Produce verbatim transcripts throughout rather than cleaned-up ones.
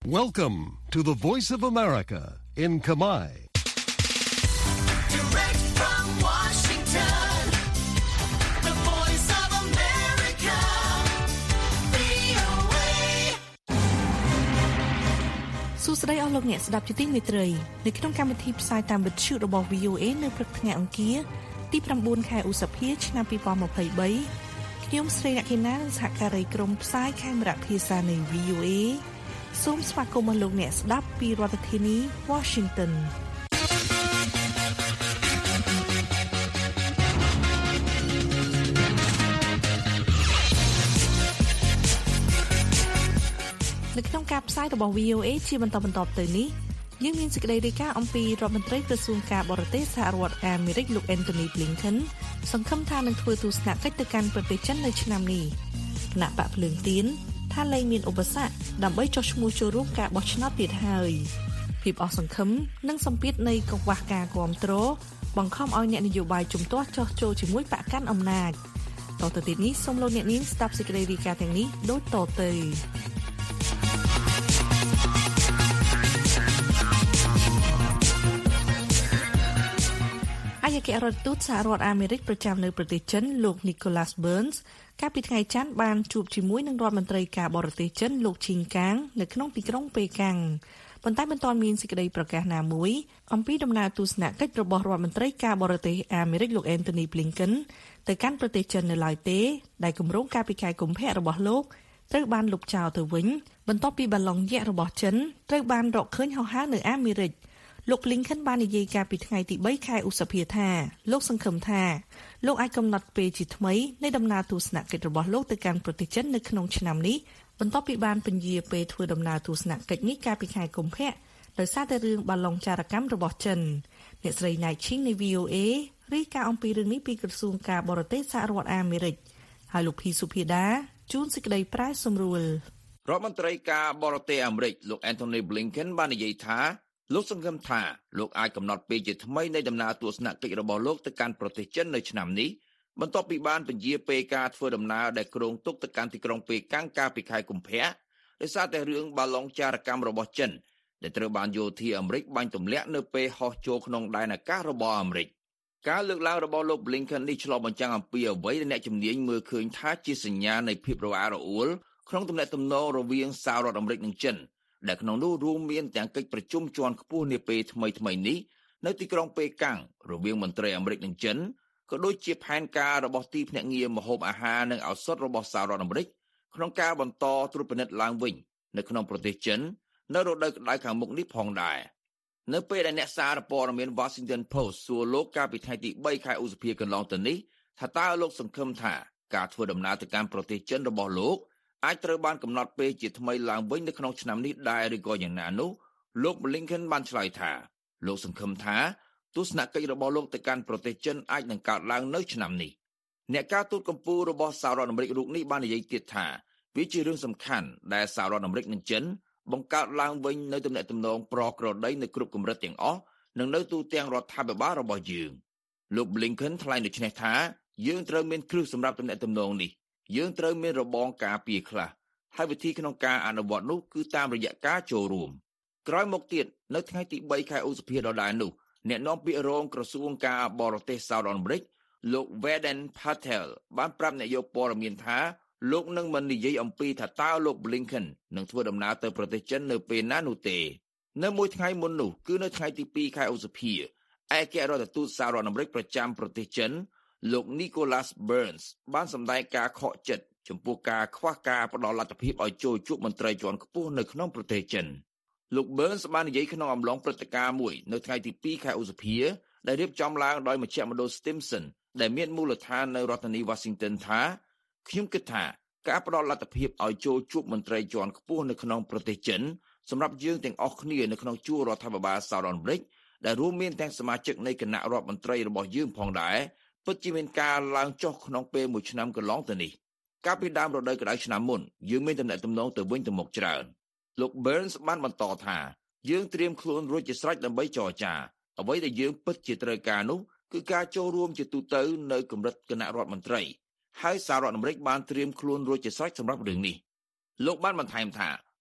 Welcome to the Voice of America in Khmer. Direct from Washington, the Voice of America, វី អូ เอសួស្តីអស់លោកអ្នកស្ដាប់ជាទីមេត្រីនៅក្នុងកម្មវិធីផ្សាយតាមវិទ្យុរបស់ វី អូ เอ នៅព្រឹកថ្ងៃអង្គារទី9ខែឧសភាឆ្នាំ2023ខ្ញុំស្រីអ្នកកេណានិងសហការីក្រុមផ្សាយខេមរៈភាសានៃ វី អូ เอ សូមស្វាគមន៍មកលោកអ្នកស្ដាប់ពីរដ្ឋធានី Washington នៅក្នុងការផ្សាយរបស់ វី អូ เอ ជាបន្តបន្តទៅនេះយើងមានសេចក្តីរាយការណ៍អំពីរដ្ឋមន្ត្រីក្រសួងការបរទេសសហរដ្ឋអាមេរិកលោក Anthony Blinken សង្ឃឹមថានឹងធ្វើទស្សនកិច្ចទៅកាន់ប្រទេសចិននៅឆ្នាំនេះគណៈបកភ្លើងទៀនថាលែងមានឧបសគ្គដើម្បីចុះឈ្មោះចូលរួមការបោះឆ្នោតទៀតហើយភាពអស់សង្ឃឹមនិងសម្ពាធនៃកង្វះការគ្រប់គ្រងបង្ខំឲ្យអ្នកនយោបាយជំទាស់ចុះចូលជាមួយបកកាន់អំណាចតទៅទៀតនេះសូមលោកអ្នកនាងស្ដាប់សេចក្តីរាយការណ៍ទាំងនេះដូចតទៅអាយការដ្ឋទូតសហរដ្ឋអាមេរិកប្រចាំនៅប្រទេសចិនលោក Nicholas Burns កាលពីថ្ងៃច័ន្ទបានជួបជាមួយនឹងរដ្ឋមន្ត្រីការបរទេសចិនលោកឈីងកាងនៅក្នុងទីក្រុងប៉េកាំងប៉ុន្តែមិនទាន់មានសេចក្តីប្រកាសណាមួយអំពីដំណើរទស្សនកិច្ចរបស់រដ្ឋមន្ត្រីការបរទេសអាមេរិកលោក Anthony Blinken ទៅកាន់ប្រទេសចិននៅឡើយទេដែលគម្រោងកាលពីខែកុម្ភៈរបស់លោកត្រូវបានលុបចោលទៅវិញបន្ទាប់ពីបាឡុងយក្សរបស់ចិនត្រូវបានរកឃើញហោះហើរនៅអាមេរិកលោក Blinken បាននិយាយកាលពីថ្ងៃទី3ខែឧសភាថាលោកសង្ឃឹមថាលោកអាចកំណត់ពេលជាថ្មីនៃដំណើរទស្សនកិច្ចរបស់លោកទៅកាន់ប្រទេសចិននៅក្នុងឆ្នាំនេះបន្ទាប់ពីបានពន្យាពេលធ្វើដំណើរទស្សនកិច្ចនេះកាលពីខែកុម្ភៈដោយសារតែរឿងបាឡុងចារកម្មរបស់ចិនអ្នកស្រី Night Ching នៃ វី អូ เอ រាយការណ៍អំពីរឿងនេះពីក្រសួងការបរទេសសហរដ្ឋអាមេរិកហើយលោកភីសុភាដាជួនសេចក្តីប្រែសម្រួលរដ្ឋមន្ត្រីការបរទេសអាមេរិកលោក Anthony Blinken បាននិយាយថាលោកសង្ឃឹមថាលោកអាចកំណត់ពេលជាថ្មីនៃដំណើរទស្សនកិច្ចរបស់លោកទៅកាន់ប្រទេសចិននៅឆ្នាំនេះបន្ទាប់ពីបានពន្យាពេលការធ្វើដំណើរដែលគ្រោងទុកទៅកាន់ទីក្រុងប៉េកាំងកាលពីខែកុម្ភៈដោយសារតែរឿងបាឡុងចារកម្មរបស់ចិនដែលត្រូវបានយោធាអាមេរិកបាញ់ទម្លាក់នៅពេលហោះចូលក្នុងដែនអាកាសរបស់អាមេរិកការលើកឡើងរបស់លោក Blinken នេះឆ្លុះបញ្ចាំងអំពីអ្វីដែលអ្នកជំនាញមើលឃើញថាជាសញ្ញានៃភាពរអាក់រអួលក្នុងទំនាក់ទំនងរវាងសហរដ្ឋអាមេរិកនិងចិនដែលក្នុងនោះរួមមានទាំងកិច្ចប្រជុំជាន់ខ្ពស់នាពេលថ្មីៗនេះនៅទីក្រុងប៉េកាំងរវាងមន្ត្រីអាមេរិកនិងចិនក៏ដូចជាផែនការរបស់ទីភ្នាក់ងារម្ហូបអាហារនិងឱសថរបស់សហរដ្ឋអាមេរិកក្នុងការបន្តត្រួតពិនិត្យឡើងវិញនៅក្នុងប្រទេសចិននៅរដូវក្តៅខាងមុខនេះផងដែរនៅពេលដែលអ្នកសារព័ត៌មាន Washington Post សួរលោកកាលពីថ្ងៃទី3ខែឧសភាកន្លងទៅនេះថាតើលោកសង្ឃឹមថាការធ្វើដំណើរទៅកាន់ប្រទេសចិនរបស់លោកអាចត្រូវបានកំណត់ពេលជាថ្មីឡើងវិញនៅក្នុងឆ្នាំនេះដែរឬក៏យ៉ាងណានោះលោក Blinken បានឆ្លើយថាលោកសង្ឃឹមថាទស្សនកិច្ចរបស់លោកទៅកាន់ប្រទេសចិនអាចនឹងកើតឡើងនៅឆ្នាំនេះអ្នកការទូតកម្ពុជារបស់សហរដ្ឋអាមេរិករូបនេះបាននិយាយទៀតថាវាជារឿងសំខាន់ដែលសហរដ្ឋអាមេរិកនិងចិនបង្កើតឡើងវិញនៅទំនាក់ទំនងប្រក្រតីនៅគ្រប់កម្រិតទាំងអស់និងនៅទូទាំងរដ្ឋាភិបាលរបស់យើងលោក Blinken ថ្លែងដូចនេះថាយើងត្រូវមានគ្រឹះសម្រាប់ទំនាក់ទំនងនេះយើងត្រូវមានរបងការពារខ្លះហើយវិធីក្នុងការអនុវត្តនោះគឺតាមរយៈការចូលរួមក្រោយមកទៀតនៅថ្ងៃទី3ខែឧសភាដដែលនោះអ្នកនាំពាក្យរងក្រសួងការបរទេសសហរដ្ឋអាមេរិកលោក Vedant Patel បានប្រាប់អ្នកយកព័ត៌មានថាលោកនឹងមិននិយាយអំពីថាតើលោក Blinken នឹងធ្វើដំណើរទៅប្រទេសចិននៅពេលណានោះទេនៅមួយថ្ងៃមុននោះគឺនៅថ្ងៃទី2ខែឧសភាឯកអគ្គរដ្ឋទូតសហរដ្ឋអាមេរិកប្រចាំប្រទេសចិនលោក Nicholas Burns បានសម្ដែងការខកចិត្តចំពោះការខ្វះការផ្ដល់លទ្ធភាពឲ្យចូលជួបមន្ត្រីជាន់ខ្ពស់នៅក្នុងប្រទេសចិនលោក Burns បាននិយាយក្នុងអំឡុងព្រឹត្តិការណ៍មួយនៅថ្ងៃទី2ខែឧសភាដែលរៀបចំឡើងដោយមជ្ឈមណ្ឌល Stimson ដែលមានមូលដ្ឋាននៅរដ្ឋធានី Washington ថាខ្ញុំគិតថាការផ្ដល់លទ្ធភាពឲ្យចូលជួបមន្ត្រីជាន់ខ្ពស់នៅក្នុងប្រទេសចិនសម្រាប់យើងទាំងអស់គ្នានៅក្នុងជួររដ្ឋាភិបាលសហរដ្ឋអាមេរិកដែលរួមមានទាំងសមាជិកនៃគណៈរដ្ឋមន្ត្រីរបស់យើងផងដែរពិតជាមានការឡើងចុះក្នុងពេលមួយឆ្នាំកន្លងទៅនេះកាលពីដើមរដូវក្តៅឆ្នាំមុនយើងមានទំនាក់ទំនងទៅវិញទៅមកច្រើនលោក Burns បានបន្តថាយើងត្រៀមខ្លួនរួចជាស្រេចដើម្បីចរចាអ្វីដែលយើងពិតជាត្រូវការនោះគឺការចូលរួមជាទូទៅនៅកម្រិតគណៈរដ្ឋមន្ត្រីហើយសហរដ្ឋអាមេរិកបានត្រៀមខ្លួនរួចជាស្រេចសម្រាប់រឿងនេះលោកបានបន្ថែមថា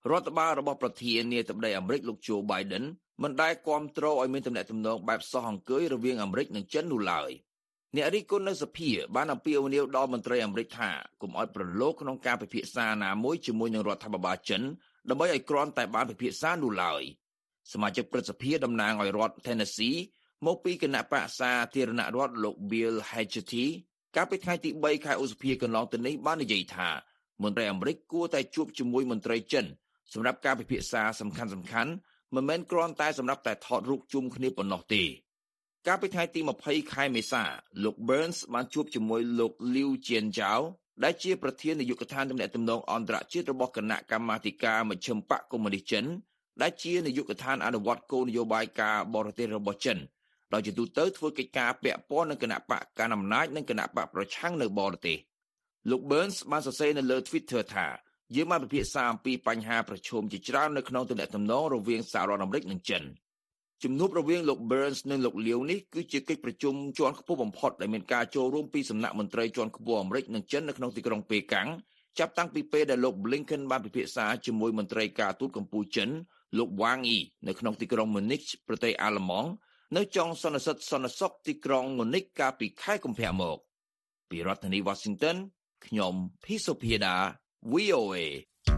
រដ្ឋបាលរបស់ប្រធានាធិបតីអាមេរិកលោក Joe Biden មិនដែលគាំទ្រឲ្យមានទំនាក់ទំនងបែបសោះអង្គើយរវាងអាមេរិកនិងចិននោះឡើយអ្នករិះគន់នៅសភាបានអំពាវនាវដល់មន្ត្រីអាមេរិកថាកុំឲ្យប្រឡូកក្នុងការពិភាក្សាណាមួយជាមួយនឹងរដ្ឋាភិបាលចិនដើម្បីឲ្យគ្រាន់តែបានពិភាក្សានោះឡើយសមាជិកព្រឹទ្ធសភាតំណាងឲ្យរដ្ឋ Tennessee មកពីគណៈបក្សសាធារណរដ្ឋលោក Bill Haggerty កាលពីថ្ងៃទីបីខែឧសភាកន្លងទៅនេះបាននិយាយថាមន្ត្រីអាមេរិកគួរតែជួបជាមួយមន្ត្រីចិនសម្រាប់ការពិភាក្សាសំខាន់សំខាន់មិនមែនគ្រាន់តែសម្រាប់តែថតរូបជុំគ្នាប៉ុណ្ណោះទេកាលពីថ្ងៃទីម្ភៃខែមេសាលោក Burns បានជួបជាមួយលោក Liu Jianzhao ដែលជាប្រធាននាយកដ្ឋានទំនាក់ទំនងអន្តរជាតិរបស់គណៈកម្មាធិការមជ្ឈិមបក្សកុម្មុយនីសចិនដែលជានាយកដ្ឋានអនុវត្តគោលនយោបាយការបរទេសរបស់ចិនដោយជាទូទៅធ្វើកិច្ចការពាក់ព័ន្ធនឹងគណៈបកកណ្ដាលអំណាចនិងគណៈបកប្រឆាំងនៅបរទេសលោក Burns បានសរសេរនៅលើ Twitter ថាយើងបានពិភាក្សាអំពីបញ្ហាប្រឈមជាច្រើននៅក្នុងទំនាក់ទំនងរវាងសហរដ្ឋអាមេរិកនិងចិនជំនួបរវាងលោក Burns និងលោក Liu នេះគឺជាកិច្ចប្រជុំជាន់ខ្ពស់បំផុតដែលមានការចូលរួមពីសំណាក់មន្ត្រីជាន់ខ្ពស់អាមេរិកនិងចិននៅក្នុងទីក្រុងប៉េកាំងចាប់តាំងពីពេលដែលលោក Blinken បានពិភាក្សាជាមួយមន្ត្រីការទូតកម្ពុជាចិនលោក Wang Yi នៅក្នុងទីក្រុង Munich ប្រទេសអាល្លឺម៉ង់នៅចុងសន្និសីទសន្តិសុខទីក្រុង Munich កាលពីខែកុម្ភៈមកពីរដ្ឋធានី Washington ខ្ញុំភីសុភាដា វី អូ เอ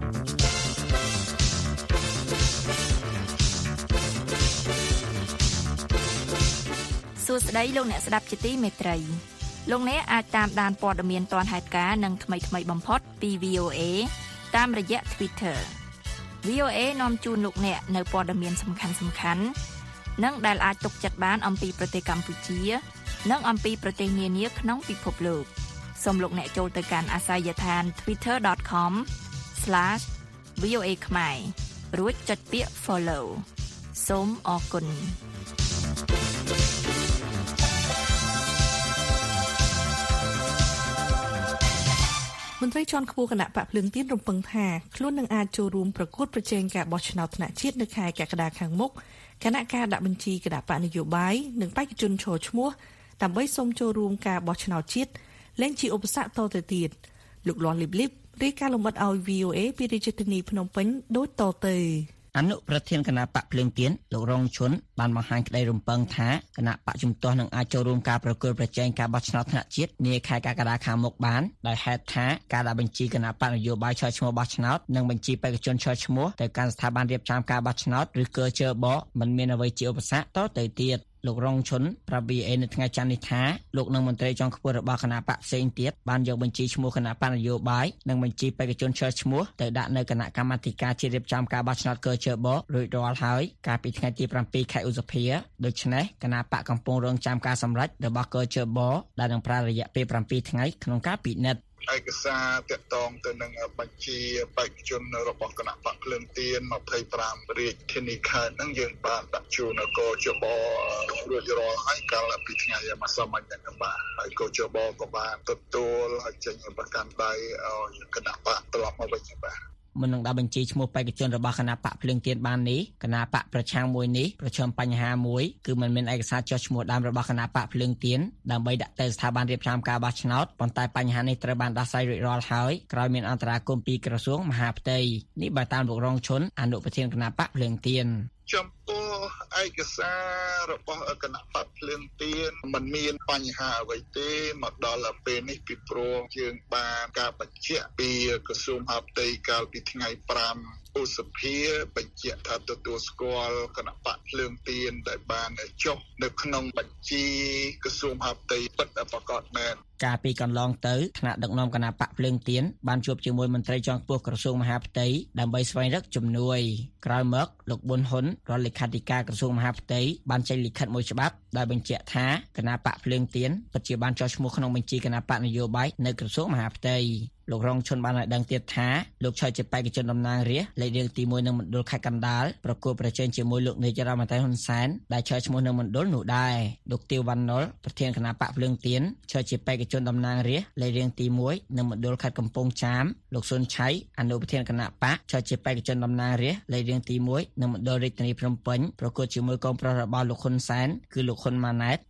សួស្តីលោកអ្នកស្ដាប់ជាទីមេត្រីលោកអ្នកអាចតាមដានព័ត៌មានទាន់ហេតុការណ៍និងថ្មីៗបំផុតពី វី អូ เอ តាមរយៈ Twitter វី អូ เอ នាំជូនលោកអ្នកនៅព័ត៌មានសំខាន់ៗនិងដែលអាចទុកចិត្តបានអំពីប្រទេសកម្ពុជានិងអំពីប្រទេសនានាក្នុងពិភពលោកសូមលោកអ្នកចូលទៅកាន់អាសយដ្ឋាន ทวิตเตอร์ ដอท คอม ស្លាស វី អូ เอ ខ្មែររួចចុចពាក្យ Follow សូមអរគុណមន្ត្រីជាន់ខ្ពស់គណៈបកភ្លើងទៀនរំពឹងថាខ្លួននឹងអាចចូលរួមប្រកួតប្រជែងការបោះឆ្នោតថ្នាក់ជាតិនៅខែកក្កដាខាងមុខគណៈការដាក់បញ្ជីគណៈបកនយោបាយនិងបេក្ខជនឈរឈ្មោះដើម្បីសូមចូលរួមការបោះឆ្នោតជាតិលែងជាឧបសគ្គតទៅទៀតលោកលាន់លីបលីបរាយការណ៍លម្អិតឲ្យ វី អូ เอ ពីរាជធានីភ្នំពេញដូចតទៅអនុប្រធានគណៈបកភ្លើងទៀនលោករងឈុនបានបង្ហាញក្តីរំពឹងថាគណៈបកជំទាស់នឹងអាចចូលរួមការប្រគល់ប្រជែងការបោះឆ្នោតថ្នាក់ជាតិនាខែកក្កដាខាងមុខបានដោយហេតុថាការដាក់បញ្ជីគណៈបកនយោបាយឈរឈ្មោះបោះឆ្នោតនិងបញ្ជីបេក្ខជនឈរឈ្មោះទៅកាន់ស្ថាប័នរៀបចំការបោះឆ្នោតឬកជបមិនមានអ្វីជាឧបសគ្គតទៅទៀតលោករងឈុនប្រាប់ វី អូ เอ នៅថ្ងៃច័ន្ទនេះថាលោកនិងមន្ត្រីជាន់ខ្ពស់របស់គណៈបកផ្សេងទៀតបានយកបញ្ជីឈ្មោះគណៈបកនយោបាយនិងបញ្ជីបេក្ខជនឈរឈ្មោះទៅដាក់នៅគណៈកម្មាធិការជាតិរៀបចំការបោះឆ្នោតកជបរួចរាល់ហើយកាលពីថ្ងៃទីប្រាំពីរខែឧសភាដូច្នេះគណៈបកកំពុងរងចាំការសម្រេចរបស់កជបដែលនឹងប្រើរយៈពេលប្រាំពីរថ្ងៃក្នុងការពិនិត្យឯកសារទាក់ទងទៅនឹងបញ្ជីបេក្ខជនរបស់គណៈបកភ្លើងទៀនម្ភៃប្រាំរាជធានីខេត្តហ្នឹងយើងបានដាក់ជូនកជបរួចរាល់ហើយកាលពីថ្ងៃម្សិលមិញហ្នឹងបាទហើយកជបក៏បានទទួលឲ្យចេញប្រកាន់ដៃឲ្យគណៈបកត្រឡប់មកវិញបាទមុននឹងដាក់បញ្ជីឈ្មោះបេក្ខជនរបស់គណៈបកភ្លើងទៀនបាននេះគណៈបកប្រឆាំងមួយនេះប្រឈមបញ្ហាមួយគឺมันមានឯកសារចុះឈ្មោះដើមរបស់គណៈបកភ្លើងទៀនដើម្បីដាក់ទៅស្ថាប័នរៀបចំការបោះឆ្នោតប៉ុន្តែបញ្ហានេះត្រូវបានដោះស្រាយរួចរាល់ហើយក្រោយមានអន្តរាគមន៍ពីក្រសួងមហាផ្ទៃនេះបើតាមលោករងឈុនអនុប្រធានគណៈបកភ្លើងទៀនចំពោះឯកសាររបស់គណៈបកភ្លើងទៀនมันមានបញ្ហាអ្វីទេមកដល់ពេលនេះពីព្រោះយើងបានការបញ្ជាក់ពីក្រសួងមហាផ្ទៃកាលពីថ្ងៃប្រាំឧសភាបញ្ជាក់ថាទទួលស្គាល់គណៈបកភ្លើងទៀនដែលបានចុះនៅក្នុងបញ្ជីក្រសួងមហាផ្ទៃពិតប្រកបមែនកាលពីកន្លងទៅថ្នាក់ដឹកនាំគណៈបកភ្លើងទៀនបានជួបជាមួយមន្ត្រីជាន់ខ្ពស់ក្រសួងមហាផ្ទៃដើម្បីស្វែងរកជំនួយក្រោយមកលោកប៊ុនហ៊ុនរដ្ឋលេខាធិការក្រសួងមហាផ្ទៃបានចេញលិខិតមួយច្បាប់ដែលបញ្ជាក់ថាគណៈបកភ្លើងទៀនពិតជាបានចុះឈ្មោះក្នុងបញ្ជីគណៈបកនយោបាយនៅក្រសួងមហាផ្ទៃលោករងឈុនបានឲ្យដឹងទៀតថាលោកឆៃជាបេក្ខជនតំណាងរាស្ត្រលេខរៀងទីមួយនៅមណ្ឌលខេត្តកណ្ដាលប្រគល់ប្រជែងជាមួយលោកនាយរដ្ឋមន្ត្រីហ៊ុនសែនដែលឆៃឈ្មោះនៅមណ្ឌលនោះដែរលោកទាវវណ្ណុលប្រធានគណៈបកភ្លើងទៀនឆៃជាបេក្ខជនតំណាងរាស្ត្រលេខរៀងទីមួយនៅមណ្ឌលខេត្តកំពង់ចាមលោកស៊ុនឆៃអនុប្រធានគណៈបកឆៃជាបេក្ខជនតំណាងរាស្ត្រលេខរៀងទីមួយនៅមណ្ឌលរាជធានីភ្នំពេញប្រគល់ជាមួយកូនប្រុសរបស់លោកហ៊ុនសែនគឺលោកហ៊ុនម៉ាណែត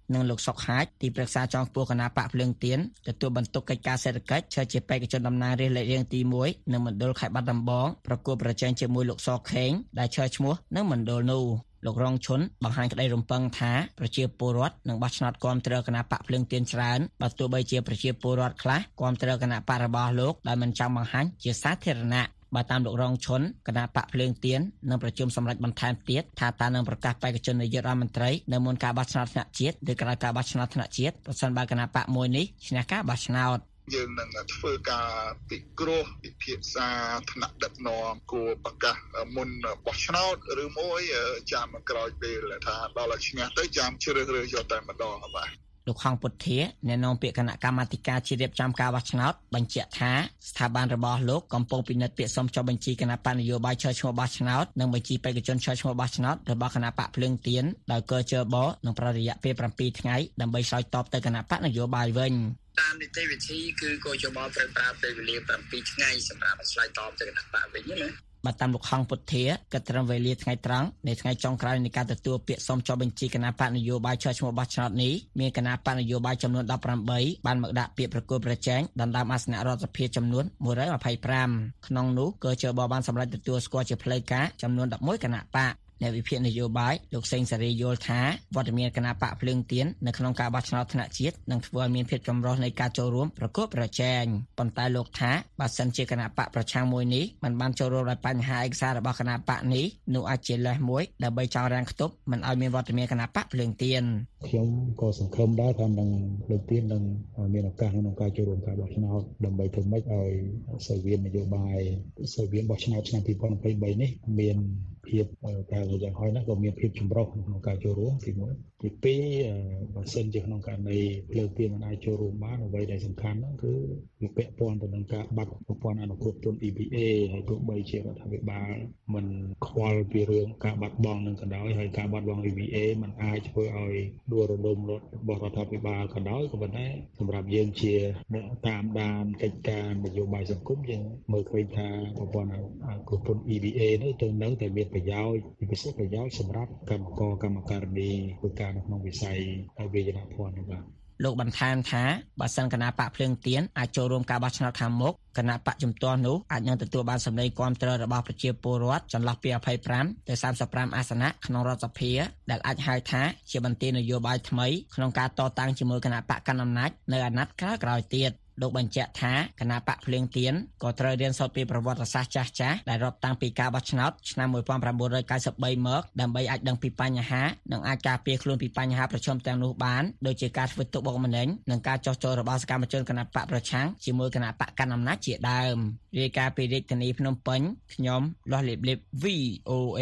និងលោកសុកហាជទីប្រឹក្សាចុងខ្ពស់គណៈបកភ្លើងទៀនទទួលបន្ទុកកិច្ចការសេដ្ឋកិច្ចធ្វើជាបេក្ខជនតំណាងរាស្ត្រលេខរៀងទីមួយនៅមណ្ឌលខេត្តបាត់ដំបងប្រគល់ប្រជែងជាមួយលោកសខេងដែលឈរឈ្មោះនៅមណ្ឌលនោះលោករងឈុនបង្ហាញក្តីរំពឹងថាប្រជាពលរដ្ឋនឹងបោះឆ្នោតគាំទ្រគណៈបកភ្លើងទៀនច្រើនបើទោះបីជាប្រជាពលរដ្ឋខ្លះគាំទ្រគណៈបករបស់លោកដែលមិនចង់បង្ហាញជាសាធារណៈបើតាមលោករងឈុនគណៈបកភ្លើងទៀននឹងប្រជុំសម្រេចបន្ថែមទៀតថាតើនឹងប្រកាសបេក្ខជននាយករដ្ឋមន្ត្រីនៅមុនការបោះឆ្នោតថ្នាក់ជាតិឬក្រោយការបោះឆ្នោតថ្នាក់ជាតិប្រសិនបើគណៈបកមួយនេះឈ្នះការបោះឆ្នោតយើងនឹងធ្វើការពិគ្រោះពិភាក្សាថ្នាក់ដឹកនាំគួរប្រកាសមុនបោះឆ្នោតឬមួយចាំក្រោយពេលថាដល់ឲ្យឈ្នះទៅចាំជ្រើសរើសយកតែម្ដងបាទលោកខងពុទ្ធាអ្នកនាំពាក្យគណៈកម្មាធិការជ្រៀបចំការបោះឆ្នោតបញ្ជាក់ថាស្ថាប័នរបស់លោកកំពុងពិនិត្យពាក្យសុំចុះបញ្ជីគណៈបកនយោបាយឈរឈ្មោះបោះឆ្នោតនិងបញ្ជីបេក្ខជនឈរឈ្មោះបោះឆ្នោតរបស់គណៈបកភ្លើងទៀនដោយកជបនឹងប្ររយៈពេលប្រាំពីរថ្ងៃដើម្បីឆ្លើយតបទៅគណៈបកនយោបាយវិញតាមនីតិវិធីគឺកោជបត្រូវប្រើពេលវេលាប្រាំពីរថ្ងៃសម្រាប់ឆ្លើយតបទៅគណៈបកវិញណាបើតាមលោកខងពុទ្ធាក៏ត្រឹមវេលាថ្ងៃត្រង់នៃថ្ងៃចុងក្រោយនៃការទទួលពាក្យសុំចុះបញ្ជីគណៈបកនយោបាយឈរឈ្មោះបោះឆ្នោតនេះមានគណៈបកនយោបាយចំនួនដប់ប្រាំបីបានមកដាក់ពាក្យប្រគល់ប្រជែងដណ្ដើមអាសនៈរដ្ឋសភាចំនួនមួយរយម្ភៃប្រាំក្នុងនោះក៏ជបបានសម្រេចទទួលស្គាល់ជាផ្លូវការចំនួនដប់មួយគណៈបកអ្នកវិភាគនយោបាយលោកសេងសេរីយល់ថាវត្តមានគណៈបកភ្លើងទៀននៅក្នុងការបោះឆ្នោតថ្នាក់ជាតិនឹងធ្វើឲ្យមានភាពចម្រុះនៃការចូលរួមប្រកួតប្រជែងប៉ុន្តែលោកថាបើសិនជាគណៈបកប្រឆាំងមួយនេះមិនបានចូលរួមដោយបញ្ហាឯកសាររបស់គណៈបកនេះនោះអាចជាលេសមួយដើម្បីចង់រាំងខ្ទប់មិនឲ្យមានវត្តមានគណៈបកភ្លើងទៀនខ្ញុំក៏សង្ឃឹមដែរថានឹងភ្លើងទៀននឹងមានឱកាសក្នុងការចូលរួមការបោះឆ្នោតដើម្បីធ្វើម៉េចឲ្យសង្វៀននយោបាយសង្វៀនបោះឆ្នោតឆ្នាំពីរពាន់ยี่สิบสามនេះមានភាពតែយ៉ាងហោចណាស់ក៏មានភាពចម្រុះក្នុងការចូលរួមទីមួយទីពីរបើសិនជាក្នុងករណីភ្លើងទៀនមិនអាចចូលរួមបានអ្វីដែលសំខាន់ហ្នឹងគឺវាពាក់ព័ន្ធទៅនឹងការបាត់ប្រព័ន្ធអនុគ្រោះពន្ធ E B A ហើយទោះបីជារដ្ឋាភិបាលមិនខ្វល់ពីរឿងការបាត់បង់នឹងក៏ដោយហើយការបាត់បង់ E B A มันអាចធ្វើឲ្យដួលរលំរបស់រដ្ឋាភិបាលក៏ដោយក៏ប៉ុន្តែសម្រាប់យើងជាអ្នកតាមដានកិច្ចការនយោបាយសង្គមយើងមើលឃើញថាប្រព័ន្ធអនុគ្រោះពន្ធ E B A នេះទៅនៅតែមានប្រយោជន៍ពិសេសប្រយោជន៍សម្រាប់កម្មករកម្មការិនីធ្វើការនៅក្នុងវិស័យវិជ្ជាភ័ណ្ឌនេះបាទលោកបន្ថែមថាបើសិនគណៈបកភ្លើងទៀនអាចចូលរួមការបោះឆ្នោតខាងមុខគណៈបកជំទាស់នោះអាចនឹងទទួលបានសម្លេងគាំទ្ររបស់ប្រជាពលរដ្ឋចន្លោះពីยี่สิบห้าទៅสามสิบห้าអាសនៈក្នុងរដ្ឋសភាដែលអាចហៅថាជាបន្ទាយនយោបាយថ្មីក្នុងការតតាំងជាមួយគណៈបកកណ្ដាលអំណាចនៅអាណត្តិក្រោយៗទៀតលោកបញ្ជាក់ថាគណៈបកភ្លើងទៀនក៏ត្រូវរៀនសូត្រពីប្រវត្តិសាស្ត្រចាស់ចាស់ដែលរាប់តាំងពីការបោះឆ្នោតឆ្នាំnineteen ninety-threeមកដើម្បីអាចដឹងពីបញ្ហានិងអាចការពារខ្លួនពីបញ្ហាប្រឈមទាំងនោះបានដូចជាការធ្វើទុកបុកម្នេញនិងការចោះចូលរបស់សកម្មជនគណៈបកប្រឆាំងជាមួយគណៈបកកណ្ដាលអំណាចជាដើមរាយការណ៍ពីរាជធានីភ្នំពេញខ្ញុំលាស់លីបលីប V O A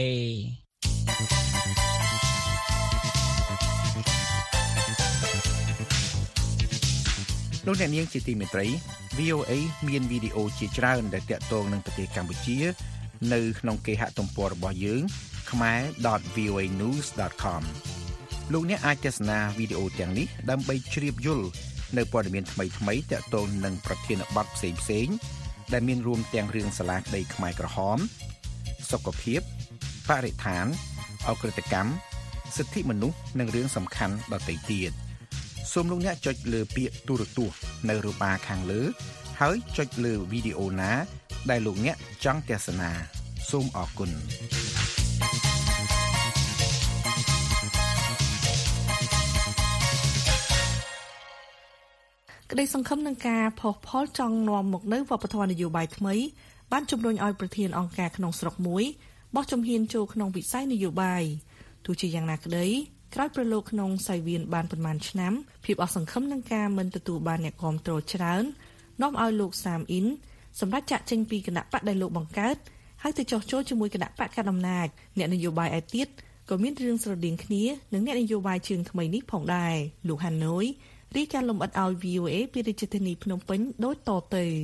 លោកអ្នកនាងជាទីមេត្រី V O A មានវីដេអូជាច្រើនដែលទាក់ទងនឹងប្រទេសកម្ពុជានៅក្នុងគេហទំព័ររបស់យើង khmer dot v o a news dot com លោកអ្នកអាចទស្សនាវីដេអូទាំងនេះដើម្បីជ្រាបយល់នៅព័ត៌មានថ្មីៗទាក់ទងនឹងប្រធានបទផ្សេងៗដែលមានរួមទាំងរឿងសាលាក្តីខ្មែរក្រហមសុខភាពបរិស្ថានអក្រិតកម្មសិទ្ធិមនុស្សនិងរឿងសំខាន់ដទៃទៀតសូមលោកអ្នកចុចលើពាក្យទូរទស្សន៍នៅរបាខាងលើហើយចុចលើវីដេអូណាដែលលោកអ្នកចង់ទស្សនាសូមអរគុណក្តីសង្ឃឹមនឹងការផុសផុលចង់នាំមកនៅវប្បធម៌នយោបាយថ្មីបានជំរុញឲ្យប្រធានអង្គការក្នុងស្រុកមួយបោះជំហានចូលក្នុងវិស័យនយោបាយទោះជាយ៉ាងណាក្តីក្រោយប្រឡូកក្នុងសៃវៀនបានប្រមាណឆ្នាំភាពអស់សង្ឃឹមនឹងការមិនទទួលបានអ្នកគាំទ្រច្រើននាំឲ្យលោកសាមអ៊ីនសម្រាប់ចាក់ចេញពីគណៈបកដែលលោកបង្កើតហើយទៅចោះចូលជាមួយគណៈបកកណ្ដាលអំណាចអ្នកនយោបាយឯទៀតក៏មានរឿងស្រដៀងគ្នានឹងអ្នកនយោបាយជើងថ្មីនេះផងដែរលោកហាណូយរាយការណ៍លម្អិតឲ្យ V O A ពីរាជធានីភ្នំពេញដូចតទៅ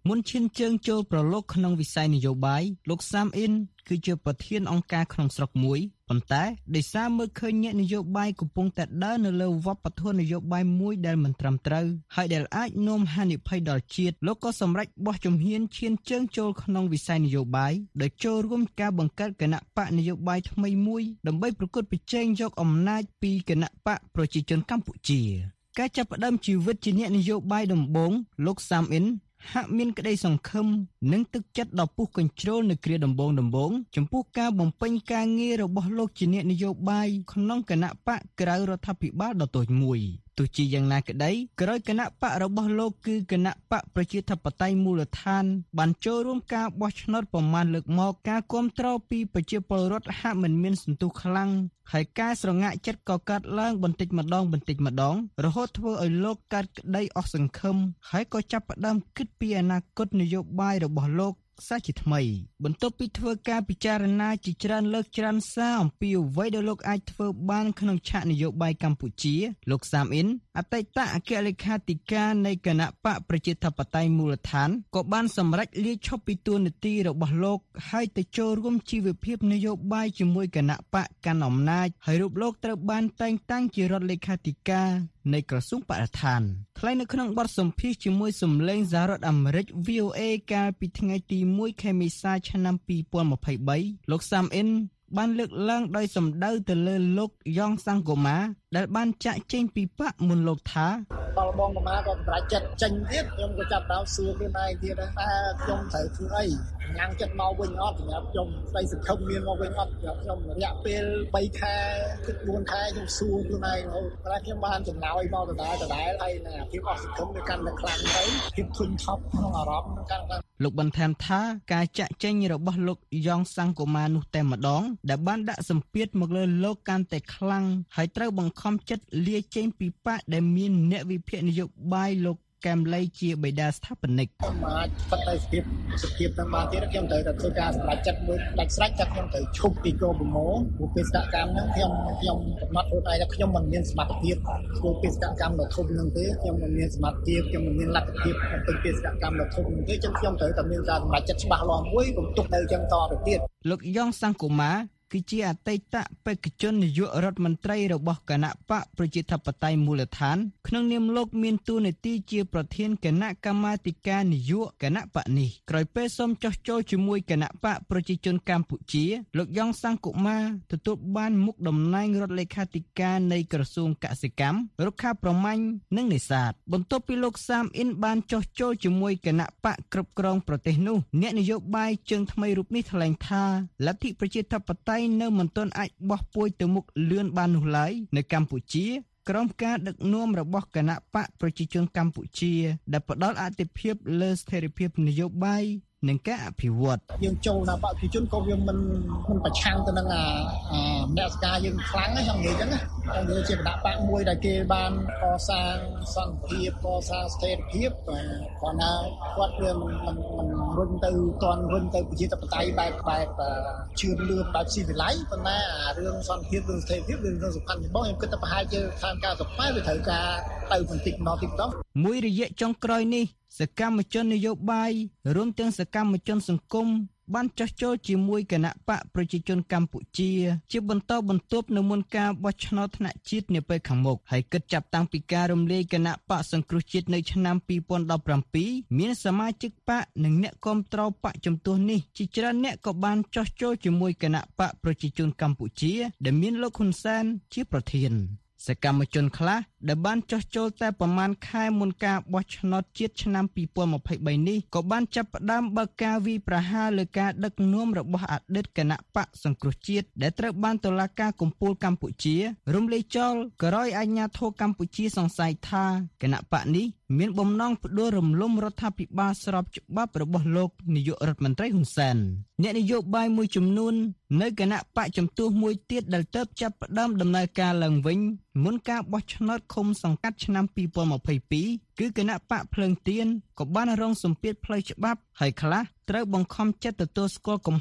មុនឈានជើងចូលប្រឡូកក្នុងវិស័យនយោបាយលោកសាមអ៊ិនគឺជាប្រធានអង្គការក្នុងស្រុកមួយប៉ុន្តែដោយសារមើលឃើញអ្នកនយោបាយកំពុងតែដើរនៅលើវប្បធម៌នយោបាយមួយដែលមិនត្រឹមត្រូវហើយដែលអាចនាំហានិភ័យដល់ជាតិលោកក៏សម្រេចបោះជំហានឈានជើងចូលក្នុងវិស័យនយោបាយដោយចូលរួមការបង្កើតគណៈបកនយោបាយថ្មីមួយដើម្បីប្រកួតប្រជែងយកអំណាចពីគណៈបកប្រជាជនកម្ពុជាការចាប់ផ្ដើមជីវិតជាអ្នកនយោបាយដំបូងលោកសាមអ៊ិនហាក់មានក្តីសង្ឃឹមនិងទឹកចិត្តដ៏ពុះកញ្ជ្រោលនៅគ្រាដំបូងដំបូងចំពោះការបំពេញការងាររបស់លោកជាអ្នកនយោបាយក្នុងគណៈបកក្រៅរដ្ឋាភិបាលដ៏តូចមួយទោះជាយ៉ាងណាក្តីក្រោយគណៈបករបស់លោកគឺគណៈបកប្រជាធិបតេយ្យមូលដ្ឋានបានចូលរួមការបោះឆ្នោតប្រមាណលើកមកការគាំទ្រពីប្រជាពលរដ្ឋហាក់មិនមានសន្ទុះខ្លាំងហើយការស្រងាក់ចិត្តក៏កើតឡើងបន្តិចម្ដងបន្តិចម្ដងរហូតធ្វើឲ្យលោកកើតក្តីអស់សង្ឃឹមហើយក៏ចាប់ផ្ដើមគិតពីអនាគតនយោបាយរបស់លោកសាជាថ្មីបន្ទាប់ពីធ្វើការពិចារណាជាច្រើនលើកច្រើនសារអំពីអ្វីដែលលោកអាចធ្វើបានក្នុងឆាកនយោបាយកម្ពុជាលោកសាមអ៊ិនអតីតអគ្គលេខាធិការនៃគណៈបកប្រជាធិបតេយ្យមូលដ្ឋានក៏បានសម្រេចលាឈប់ពីតួនាទីរបស់លោកហើយទៅចូលរួមជីវភាពនយោបាយជាមួយគណៈបកកាន់អំណាចហើយរូបលោកត្រូវបានតែងតាំងជារដ្ឋលេខាធិការនៃក្រសួងបរិស្ថានថ្លែងនៅក្នុងបទសម្ភាសន៍ជាមួយសំឡេងសហរដ្ឋអាមេរិក V O A កាលពីថ្ងៃទីមួយខែមេសាឆ្នាំពីរពាន់ម្ភៃបីលោកសាមអ៊ិនបានលើកឡើងដោយសម្ដៅទៅលើលោកយ៉ងសង្គមាដែលបានចាក់ចេញពីបកមុនលោកថាដល់បងកមាក៏សម្រេចចិត្តចេញទៀតខ្ញុំក៏ចាប់ដើមសួរខ្លួនឯងទៀតថាខ្ញុំត្រូវធ្វើអីញ៉ាំងចិត្តមកវិញអត់សម្រាប់ខ្ញុំស្ដីសង្ឃឹមមានមកវិញអត់សម្រាប់ខ្ញុំរយៈពេលបីខែគិតបួនខែខ្ញុំសួរខ្លួនឯងរហូតតែខ្ញុំបានចំណាយមកដដែលដដែលហើយណាភាពអស់សង្ឃឹមវាកាន់តែខ្លាំងទៅភាពធុញថប់ក្នុងអារម្មណ៍កាន់តែលោកបន្ថែមថាការចាក់ចេញរបស់លោកយ៉ងសង្គមានោះតែម្ដងដែលបានដាក់សម្ពាធមកលើលោកកាន់តែខ្លាំងហើយត្រូវបង្ខំចិត្តលាចេញពីបកដែលមានអ្នកវិភាគនយោបាយលោកកែមលីជាបិតាស្ថាបនិកខ្ញុំអាចផុតទៅសភាពសភាពទាំងបានទៀតខ្ញុំត្រូវតែធ្វើការសម្រេចចិត្តមួយដាច់ស្រេចថាខ្ញុំត្រូវឈប់ពីកោប្រមោព្រោះបេសកកម្មហ្នឹងខ្ញុំខ្ញុំកំណត់ខ្លួនឯងថាខ្ញុំមិនមានសមត្ថភាពធ្វើបេសកកម្មដ៏ធំហ្នឹងទេខ្ញុំមិនមានសមត្ថភាពខ្ញុំមិនមានលទ្ធភាពបំពេញបេសកកម្មដ៏ធំហ្នឹងទេចឹងខ្ញុំត្រូវតែមានការសម្រេចចិត្តច្បាស់លាស់មួយកុំទុកនៅចឹងតទៅទៀតលោកយ៉ងសង្គមាគឺជាអតីតបេក្ខជននាយករដ្ឋមន្ត្រីរបស់គណៈបកប្រជាធិបតេយ្យមូលដ្ឋានក្នុងនាមលោកមានតួនាទីជាប្រធានគណៈកម្មាធិការនយោបាយគណៈបកនេះក្រោយពេលសូមចុះចូលជាមួយគណៈបកប្រជាជនកម្ពុជាលោកយ៉ងសង្គមាទទួលបានមុខតំណែងរដ្ឋលេខាធិការនៃក្រសួងកសិកម្មរុក្ខាប្រមាញ់និងនេសាទបន្ទាប់ពីលោកសាមអ៊ិនបានចុះចូលជាមួយគណៈបកគ្រប់គ្រងប្រទេសនោះអ្នកនយោបាយជើងថ្មីរូបនេះថ្លែងថាលទ្ធិប្រជាធិបតេយ្យនៅមិនទាន់អាចបោះពួយទៅមុខលឿនបាននោះឡើយនៅកម្ពុជាក្រោមការដឹកនាំរបស់គណៈបកប្រជាជនកម្ពុជាដែលផ្ដល់អាទិភាពលើស្ថិរភាពនយោបាយនិងការអភិវឌ្ឍយើងចូលដល់បកប្រជាជនក៏វាមិនមិនប្រឆាំងទៅនឹងអាមនសិការយើងខ្លាំងហ្នឹងនិយាយចឹងណាយើងជាគណៈបកមួយដែលគេបានកសាងសន្តិភាពកសាងស្ថិរភាពគាត់ណាគាត់វាមិនមិនរុញទៅតន់រុញទៅប្រជាធិបតេយ្យបែបបែបជឿនលឿនបែបស៊ីវិល័យប៉ុន្តែអារឿងសន្តិភាពរឿងស្ថិរភាពរឿងសំខាន់ចម្បងខ្ញុំគិតថាប្រហែលជាខាងការសផ្សាយវាត្រូវការទៅបន្តិចម្ដងតិចម្ដងមួយរយៈចុងក្រោយនេះសកម្មជននយោបាយរួមទាំងសកម្មជនសង្គមបានចុះចូលជាមួយគណៈបកប្រជាជនកម្ពុជាជាបន្តបន្ទាប់នៅមុនការបោះឆ្នោតថ្នាក់ជាតិនាពេលខាងមុខហើយគិតចាប់តាំងពីការរំលាយគណៈបកសង្គ្រោះជាតិនៅឆ្នាំពីរពាន់ដប់ប្រាំពីរមានសមាជិកបកនិងអ្នកគាំទ្របកជំទាស់នេះជាច្រើនអ្នកក៏បានចុះចូលជាមួយគណៈបកប្រជាជនកម្ពុជាដែលមានលោកហ៊ុនសែនជាប្រធានសកម្មជនខ្លះដែលបានចុះចូលតែប្រមាណខែមុនការបោះឆ្នោតជាតិឆ្នាំពីរពាន់ម្ភៃបីនេះក៏បានចាប់ផ្ដើមបើកការវាយប្រហារលើការដឹកនាំរបស់អតីតគណៈបកសង្គ្រោះជាតិដែលត្រូវបានតុលាការកំពូលកម្ពុជារំលាយចោលក្រោយអាជ្ញាធរកម្ពុជាសង្ស័យថាគណៈបកនេះមានបំណងផ្ដួលរំលំរដ្ឋាភិបាលស្របច្បាប់របស់លោកនាយករដ្ឋមន្ត្រីហ៊ុនសែនអ្នកនយោបាយមួយចំនួននៅគណៈបកជំទាស់មួយទៀតដែលទើបចាប់ផ្ដើមដំណើរការឡើងវិញមុនការបោះឆ្នោតឃុំសង្កាត់ឆ្នាំពីរពាន់ម្ភៃពីរគឺគណៈបកភ្លើងទៀនក៏បានរងសម្ពាធផ្លូវច្បាប់ហើយខ្លះត្រូវបង្ខំចិត្តទទួលស្គាល់កំហុស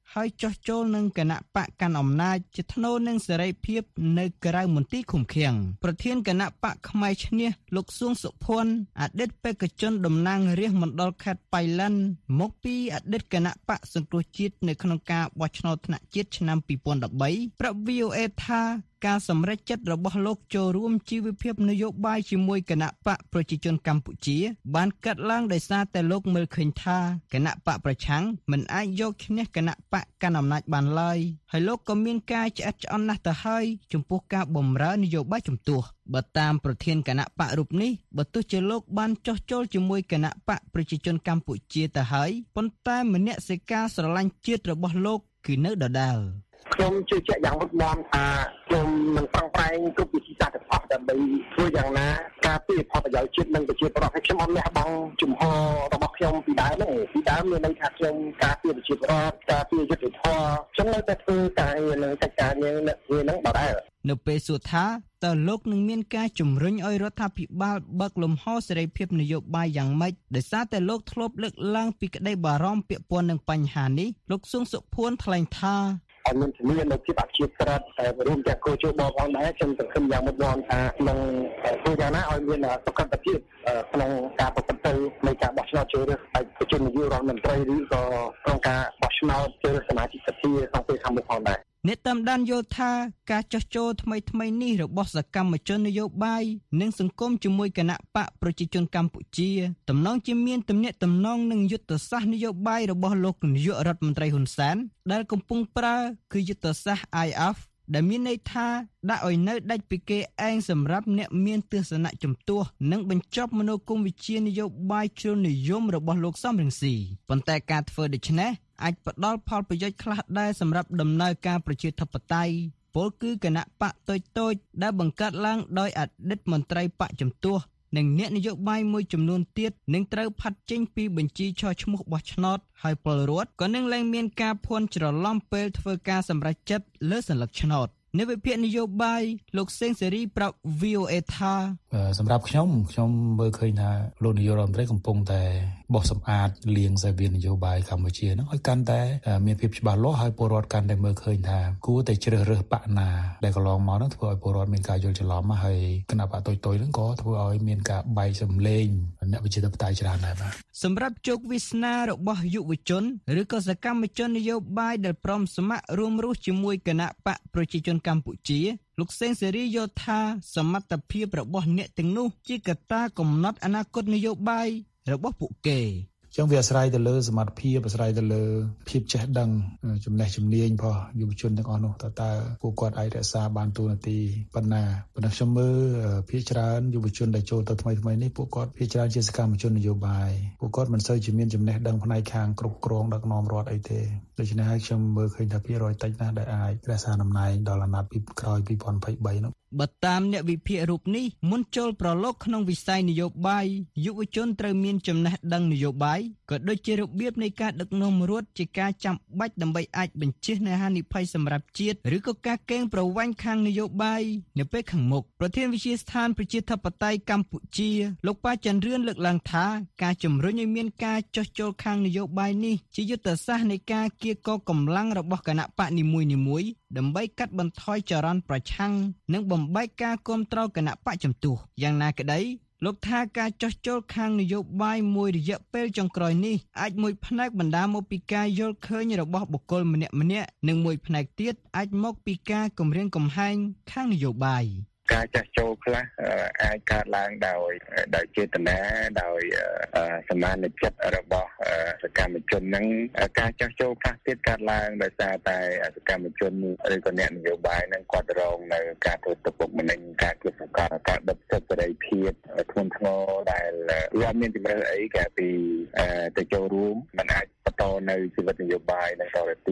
ហើយចោះចូលនឹងគណៈបកកាន់អំណាចជាថ្នូរនឹងសេរីភាពនៅក្រៅមន្ទីរឃុំឃាំងប្រធានគណៈបកផ្នែកឈ្នះលោកសួងសុភ័ណ្ឌអតីតបេក្ខជនតំណាងរាស្ត្រមណ្ឌលខេត្តបៃលិនមកពីអតីតគណៈបកសង្គ្រោះជាតិនៅក្នុងការបោះឆ្នោតថ្នាក់ជាតិឆ្នាំពីរពាន់ដប់បីប្រាប់ V O A ថាការសម្រេចចិត្តរបស់លោកចូលរួមជីវភាពនយោបាយជាមួយគណៈបកប្រជាជនកម្ពុជាបានកាត់ឡើងដោយសារតែលោកមើលឃើញថាគណៈបកប្រឆាំងមិនអាចយកឈ្នះគណៈបកកាន់អំណាចបានឡើយហើយលោកក៏មានការឆ្អិតឆ្អន់ណាស់ទៅហើយចំពោះការបម្រើនយោបាយជំទាស់បើតាមប្រធានគណៈបករូបនេះបើទោះជាលោកបានចោះចូលជាមួយគណៈបកប្រជាជនកម្ពុជាទៅហើយប៉ុន្តែមនសិការស្រឡាញ់ជាតិរបស់លោកគឺនៅដដែលខ្ញុំជឿជាក់យ៉ាងមុតមមថាខ្ញុំនឹងប្រឹងប្រែងគ្រប់វិធីសាស្ត្រទាំងអស់ដើម្បីធ្វើយ៉ាងណាការពារផលប្រយោជន៍ជាតិនិងប្រជាពលរដ្ឋខ្ញុំអត់លះបង់ជំហររបស់ខ្ញុំពីដើមទេពីដើមមានន័យថាខ្ញុំការពារប្រជាពលរដ្ឋការពារយុត្តិធម៌ខ្ញុំនៅតែធ្វើការនឹងកិច្ចការនេះនឹងដដែលនៅពេលសួរថាតើលោកនឹងមានការជំរុញឲ្យរដ្ឋាភិបាលបើកលំហសេរីភាពនយោបាយយ៉ាងម៉េចដោយសារតែលោកធ្លាប់លើកឡើងពីក្តីបារម្ភពាក់ព័ន្ធនឹងបញ្ហានេះលោកសួងសុភួនថ្លែងថាអត់មានជំនាញនៅភាពអព្យាក្រឹតតែរួមទាំងគោលជោបផងដែរខ្ញុំសង្ឃឹមយ៉ាងមុតមមថាក្នុងធ្វើយ៉ាងណាឲ្យមានសុខភាពក្នុងការប្រព្រឹត្តទៅនៃការបោះឆ្នោតជ្រើសរើសប្រជាជននាយករដ្ឋមន្ត្រីឬក៏ក្នុងការបោះឆ្នោតជ្រើសរើសសមាជិកសភាក្នុងពេលខាងមុខផងដែរអ្នកតាមដានយល់ថាការចោះចូលថ្មីថ្មីនេះរបស់សកម្មជននយោបាយនិងសង្គមជាមួយគណៈបកប្រជាជនកម្ពុជាតំណងជាមានទំនាក់ទំនងនឹងយុទ្ធសាស្ត្រនយោបាយរបស់លោកនាយករដ្ឋមន្ត្រីហ៊ុនសែនដែលកំពុងប្រើគឺយុទ្ធសាស្ត្រ I F ដែលមានន័យថាដាក់ឲ្យនៅដាច់ពីគេឯងសម្រាប់អ្នកមានទស្សនៈជំទាស់និងបញ្ចប់មនោគមវិជ្ជានយោបាយជ្រុលនិយមរបស់លោកសំរងស៊ីប៉ុន្តែការធ្វើដូច្នេះអាចផ្ដល់ផលប្រយោជន៍ខ្លះដែរសម្រាប់ដំណើរការប្រជាធិបតេយ្យពលគឺគណៈបកតូចតូចដែលបង្កើតឡើងដោយអតីតមន្ត្រីបកជំទាស់និងអ្នកនយោបាយមួយចំនួនទៀតនឹងត្រូវផាត់ចេញពីបញ្ជីឆឈ្មោះបោះឆ្នោតហើយពលរដ្ឋក៏នឹងលែងមានការភ័ន្តច្រឡំពេលធ្វើការសម្រេចចិត្តលើសញ្ញាឆ្នោតនៃវិភាគនយោបាយលោកសេងសេរីប្រាប់ V O A ថាសម្រាប់ខ្ញុំខ្ញុំមើលឃើញថាលោកនាយករដ្ឋមន្ត្រីកំពុងតែបោះសម្អាតលាងសាវិននយោបាយកម្ពុជាហ្នឹងឲ្យកាន់តែមានភាពច្បាស់លាស់ហើយពលរដ្ឋកាន់តែមើលឃើញថាគួរតែជ្រើសរើសបកណាដែលកន្លងមកហ្នឹងធ្វើឲ្យពលរដ្ឋមានការយល់ច្រឡំហើយគណៈបកតូចតូចហ្នឹងក៏ធ្វើឲ្យមានការបែកសម្លេងអ្នកវិជាធិបតេយ្យច្រើនដែរបាទសម្រាប់ជោគវាសនារបស់យុវជនឬក៏សកម្មជននយោបាយដែលព្រមស្ម័គ្ររួមរស់ជាមួយគណៈបកប្រជាជនកម្ពុជាលោកសេងសេរីយល់ថាសមត្ថភាពរបស់អ្នកទាំងនោះជាកត្តាកំណត់អនាគតនយោបាយរបស់ពួកគេចឹងវាអាស្រ័យទៅលើសមត្ថភាពអាស្រ័យទៅលើភាពចេះដឹងចំណេះជំនាញរបស់យុវជនទាំងអស់នោះតើតើពួកគាត់អាចរក្សាបានទូនាទីប៉ុណ្ណាប៉ុន្តែខ្ញុំមើលភាគច្រើនយុវជនដែលចូលទៅថ្មីថ្មីនេះពួកគាត់ភាគច្រើនជាសកម្មជននយោបាយពួកគាត់មិនសូវជាមានចំណេះដឹងផ្នែកខាងគ្រប់គ្រងដឹកនាំរដ្ឋអីទេដូច្នេះហើយខ្ញុំមើលឃើញថាភាគរយតិចណាស់ដែលអាចរក្សាតំណែងដល់អាណត្តិពីក្រោយពីរពាន់ยี่สิบสามនោះបើតាមអ្នកវិភាគរូបនេះមុនចូលប្រឡូកក្នុងវិស័យនយោបាយយុវជនត្រូវមានចំណេះដឹងនយោបាយក៏ដូចជារបៀបនៃការដឹកនាំរដ្ឋជាការចាំបាច់ដើម្បីអាចបញ្ជៀសនូវហានិភ័យសម្រាប់ជាតិឬក៏ការកេងប្រវ័ញ្ចខាងនយោបាយនៅពេលខាងមុខប្រធានវិទ្យាស្ថានប្រជាធិបតេយ្យកម្ពុជាលោកប៉ាចន្ទរឿនលើកឡើងថាការជំរុញឲ្យមានការចោះចូលខាងនយោបាយនេះជាយុទ្ធសាស្ត្រនៃការកៀរគរកម្លាំងរបស់គណៈបកនីមួយៗដើម្បីកាត់បន្ថយចរន្តប្រឆាំងនិងបំបែកការគាំទ្រគណៈបកជំទាស់យ៉ាងណាក្តីលោកថាការចោះចូលខាងនយោបាយមួយរយៈពេលចុងក្រោយនេះអាចមួយផ្នែកបណ្ដាលមកពីការយល់ឃើញរបស់បុគ្គលម្នាក់ម្នាក់និងមួយផ្នែកទៀតអាចមកពីការគំរាមកំហែងខាងនយោបាយការចាស់ចូលខ្លះអាចកើតឡើងដោយដោយចេតនាដោយសមានចិត្តរបស់សកម្មជនហ្នឹងការចាស់ចូលខ្លះទៀតកើតឡើងដោយសារតែសកម្មជនឬក៏អ្នកនយោបាយហ្នឹងគាត់រងនៅការធ្វើទុកបុកម្នេញការគៀបសង្កត់ការបិទសិទ្ធិសេរីភាពធ្ងន់ធ្ងរដែលវាមានជំរឿនអីកាលពីទៅចូលរួមមិនអាចបន្តនៅជីវិតនយោបាយនឹងតទៅទៀត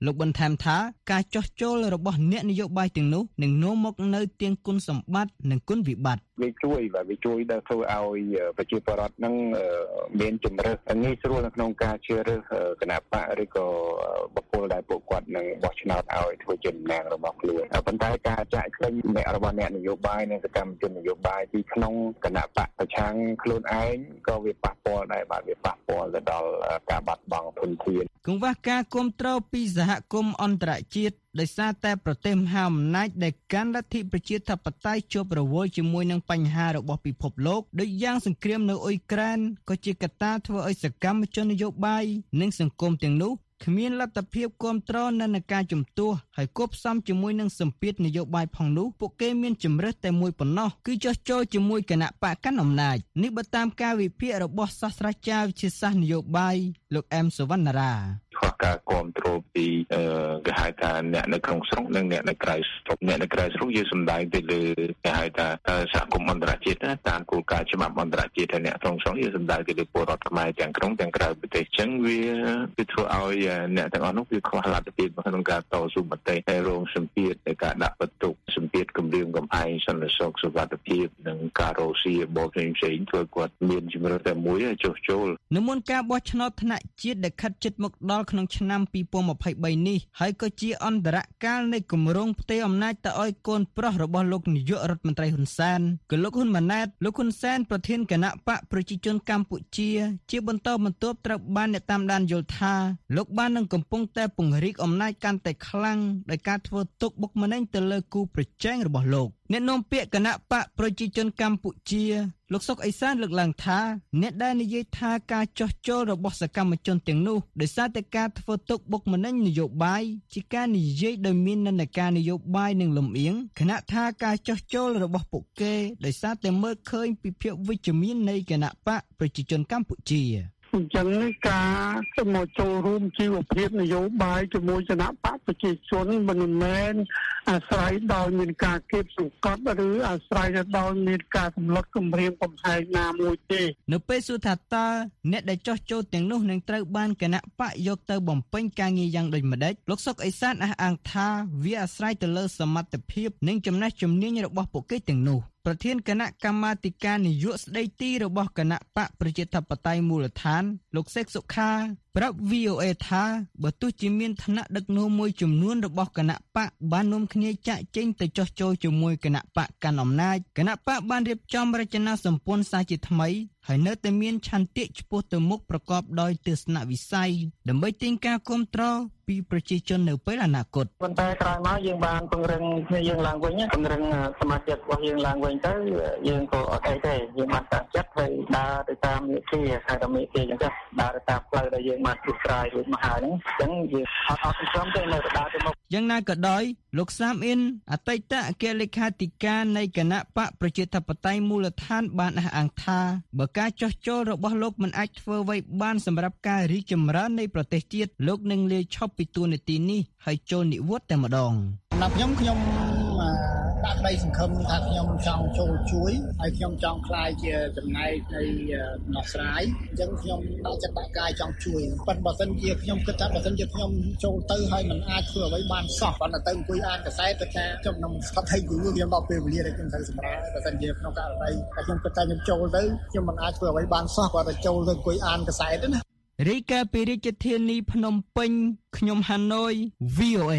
លោកបន្ថែមថាការចោះចូលរបស់អ្នកនយោបាយទាំងនោះនឹងនាំមកនៅទាំងគុណសម្បត្តិនិងគុណវិបត្តិវាជួយបាទវាជួយដល់ធ្វើឲ្យប្រជាពលរដ្ឋនឹងមានជំរើសងាយស្រួលនៅក្នុងការជ្រើសរើសគណៈបកឬក៏បុគ្គលដែលពួកគាត់នឹងបោះឆ្នោតឲ្យធ្វើជាតំណាងរបស់ខ្លួនប៉ុន្តែការចាក់ចេញអ្នករបស់អ្នកនយោបាយនិងសកម្មជននយោបាយពីក្នុងគណៈបកប្រឆាំងខ្លួនឯងក៏វាប៉ះពាល់ដែរបាទវាប៉ះពាល់ទៅដល់ការបាត់បង់ធនធានកង្វះការគ្រប់គ្រងពីសហគមន៍អន្តរជាតិដោយសារតែប្រទេសមហាអំណាចដែលកាន់លទ្ធិប្រជាធិបតេយ្យជាប់រវល់ជាមួយនឹងបញ្ហារបស់ពិភពលោកដូចយ៉ាងសង្គ្រាមនៅអ៊ុយក្រែនក៏ជាកត្តាធ្វើឲ្យសកម្មជននយោបាយនិងសង្គមទាំងនោះគ្មានលទ្ធភាពគ្រប់គ្រងនៅនឹងការជំទាស់ហើយគប់ផ្សំជាមួយនឹងសម្ពាធនយោបាយផងនោះពួកគេមានជំរើសតែមួយប៉ុណ្ណោះគឺចោះចូលជាមួយគណៈបកកាន់អំណាចនេះបើតាមការវិភាគរបស់សាស្ត្រាចារ្យវិទ្យាសាស្ត្រនយោបាយលោកអែមសវណ្ណារាខុសការគ្រប់គ្រងពីគេហៅថាអ្នកនៅក្នុងស្រុកនិងអ្នកនៅក្រៅស្រុកអ្នកនៅក្រៅស្រុកយើងសំដែងទៅលើគេហៅថាសហគមន៍អន្តរជាតិតាមគោលការណ៍ច្បាប់អន្តរជាតិហើយអ្នកក្នុងស្រុកយើងសំដែងទៅលើពលរដ្ឋខ្មែរទាំងក្នុងទាំងក្រៅប្រទេសអញ្ចឹងវាគឺធ្វើឲ្យអ្នកទាំងអស់នោះវាខ្វះលទ្ធភាពក្នុងការតស៊ូមតិហើយរងសម្ពាធនៃការដាក់បន្ទុកសម្ពាធគម្រាមកំហែងសន្តិសុខសុវត្ថិភាពនិងការរកស៊ីបបផ្សេងផ្សេងធ្វើគាត់មានជំរឿនតែមួយចុះចូលនៅមុនការបោះឆ្នោតថ្នាក់ជាតិដែលខិតជិតមកដល់ក្នុងឆ្នាំពីរពាន់ម្ភៃបីនេះហើយក៏ជាអន្តរកាលនៃគម្រោងផ្ទេរអំណាចទៅឲ្យកូនប្រុសរបស់លោកនាយករដ្ឋមន្ត្រីហ៊ុនសែនគឺលោកហ៊ុនម៉ាណែតលោកហ៊ុនសែនប្រធានគណៈបកប្រជាជនកម្ពុជាជាបន្តបន្ទាប់ត្រូវបានអ្នកតាមដានយល់ថាលោកបាននឹងកំពុងតែពង្រីកអំណាចកាន់តែខ្លាំងដោយការធ្វើទុកបុកម្នេញទៅលើគូប្រជែងរបស់លោកអ្នកនាំពាក្យគណៈបកប្រជាជនកម្ពុជាលោកសុកអេសានលើកឡើងថាអ្នកដែលនិយាយថាការចោះចូលរបស់សកម្មជនទាំងនោះដោយសារតែការធ្វើទុកបុកម្នេញនយោបាយជាការនិយាយដោយមាននិន្នាការនយោបាយនិងលំអៀងគណៈថាការចោះចូលរបស់ពួកគេដោយសារតែមើលឃើញពីភាពវិជ្ជមាននៃគណៈបកប្រជាជនកម្ពុជាអញ្ចឹងការមកចូលរួមជីវភាពនយោបាយជាមួយគណៈបកប្រជាជនមិនមែនអាស្រ័យដោយមានការគៀបសង្កត់ឬអាស្រ័យដោយមានការសម្លុតគម្រាមកំហែងណាមួយទេនៅពេលសួរថាតើអ្នកដែលចោះចូលទាំងនោះនឹងត្រូវបានគណៈបកយកទៅបំពេញការងារយ៉ាងដូចម្តេចលោកសុកអេសានអះអាងថាវាអាស្រ័យទៅលើសមត្ថភាពនិងចំណេះជំនាញរបស់ពួកគេទាំងនោះប្រធានគណៈកម្មាធិការនយោបាយស្ដីទីរបស់គណៈបកប្រជាធិបតេយ្យមូលដ្ឋានលោកសេកសុខាប្រាប់ វី អូ អេ ថាបើទោះជាមានឋានៈដឹកនាំមួយចំនួនរបស់គណៈបកបាននាំគ្នាចាក់ចេញទៅចោះចូលជាមួយគណៈបកកាន់អំណាចគណៈបកបានរៀបចំរចនាសម្ព័ន្ធសារជាថ្មីហើយនៅតែមានឆន្ទៈឆ្ពោះទៅមុខប្រកបដោយទស្សនវិស័យដើម្បីទាញការគាំទ្រពីប្រជាជននៅពេលអនាគតប៉ុន្តែក្រោយមកយើងបានពង្រឹងគ្នាយើងឡើងវិញពង្រឹងសមាជិករបស់យើងឡើងវិញទៅយើងក៏អត់អីទេយើងបានតាំងចិត្តហើយដើរទៅតាមនីតិហើយតាមនីតិអញ្ចឹងដើរទៅតាមផ្លូវដែលយើងបានធ្វើស្រ័យរួចមកហើយហ្នឹងអញ្ចឹងយើងអត់អត់ព្រមទេនៅដើរទៅមុខយ៉ាងណាក៏ដោយលោកសាមអ៊ិនអតីតអគ្គលេខាធិការនៃគណៈបកប្រជាធិបតេយ្យមូលដ្ឋានបានអះអាងថាបើការចោះចូលរបស់លោកមិនអាចធ្វើអ្វីបានសម្រាប់ការរីកចម្រើននៃប្រទេសជាតិលោកនឹងលាឈប់ពីតួនាទីនេះហើយចូលនិវត្តន៍តែម្ដងសម្រាប់ខ្ញុំខ្ញុំដាក់ក្តីសង្ឃឹមថាខ្ញុំចង់ចូលជួយហើយខ្ញុំចង់ខ្លាយជាចំណែកនៃដំណោះស្រាយអញ្ចឹងខ្ញុំដាក់ចិត្តដាក់កាយចង់ជួយប៉ុន្តែបើសិនជាខ្ញុំគិតថាបើសិនជាខ្ញុំចូលទៅហើយមិនអាចធ្វើអ្វីបានសោះប៉ុន្តែទៅអង្គុយអានកសែតទៅថាខ្ញុំនឹងស្ថិតឲ្យយូរខ្ញុំដល់ពេលវេលាដែលខ្ញុំត្រូវសម្រាប់បើសិនជាក្នុងករណីតែខ្ញុំគិតថាខ្ញុំចូលទៅខ្ញុំមិនអាចធ្វើអ្វីបានសោះគាត់តែចូលទៅអង្គុយអានកសែតទេណារាយការណ៍ពីរាជធានីភ្នំពេញខ្ញុំហាណូយ វី អូ អេ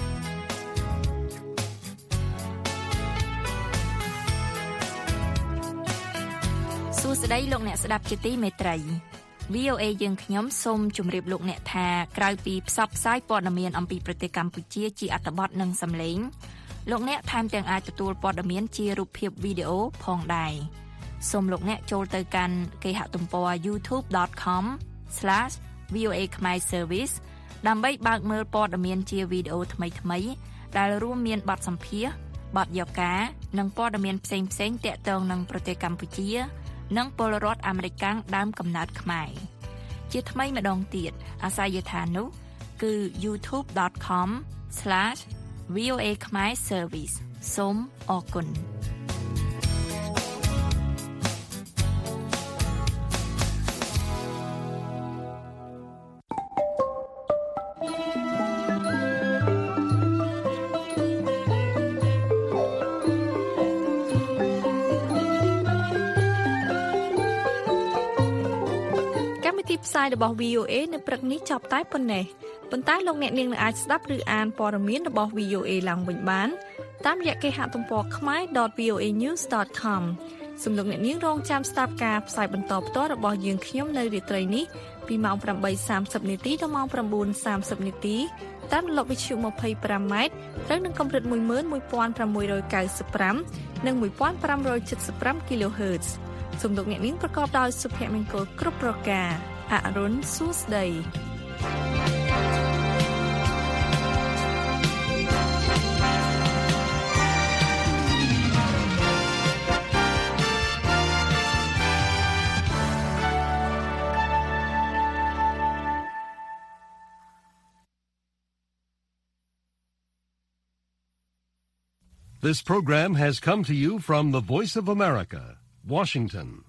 សួស្តីលោកអ្នកស្ដាប់ជាទីមេត្រី វី អូ អេ យើងខ្ញុំសូមជម្រាបលោកអ្នកថាក្រៅពីផ្សព្វផ្សាយព័ត៌មានអំពីប្រទេសកម្ពុជាជាអត្ថបទនិងសំឡេងលោកអ្នកថែមទាំងអាចទទួលព័ត៌មានជារូបភាពវីដេអូផងដែរសូមលោកអ្នកចូលទៅកាន់គេហទំព័រ ยูทูบ ដត comស្លាស វី អូ អេ Khmer Service ដើម្បីបើកមើលព័ត៌មានជាវីដេអូថ្មីៗដែលរួមមានបទសម្ភាសន៍បទយកការនិងព័ត៌មានផ្សេងៗទាក់ទងនឹងប្រទេសកម្ពុជានិងពលរដ្ឋអាមេរិកដើមកំណើតខ្មែរជាថ្មីម្ដងទៀតអាសយដ្ឋាននោះគឺ ยูทูบ ដត comស្លាស វី អូ អេ Khmer Service សូមអរគុណផ្សាយរបស់ វី អូ เอ នៅព្រឹកនេះចប់តែប៉ុណ្ណេះប៉ុន្តែលោកអ្នកនាងនឹងអាចស្ដាប់ឬអានព័ត៌មានរបស់ វី អូ เอ ឡើងវិញបានតាមរយៈគេហទំព័រ ខមែរ ដត វី អូ เอ news ដត com សូមលោកអ្នកនាងរងចាំស្ដាប់ការផ្សាយបន្តផ្ទាល់របស់យើងខ្ញុំនៅរាត្រីនេះពីម៉ោង ប្រាំបីសាមសិប នាទីដល់ម៉ោង ប្រាំបួនសាមសិប នាទីតាមរលកវិទ្យុ ยี่สิบห้า ម៉ែត្រត្រូវនឹងកម្រិត หนึ่งหมื่นหนึ่งพันหกร้อยเก้าสิบห้า និង หนึ่งพันห้าร้อยเจ็ดสิบห้า kilohertz សូមលោកអ្នកនាងប្រកបដោយសុភមង្គលគ្រប់ប្រការអរុនសួស្ដី This program has come to you from the Voice of America, Washington.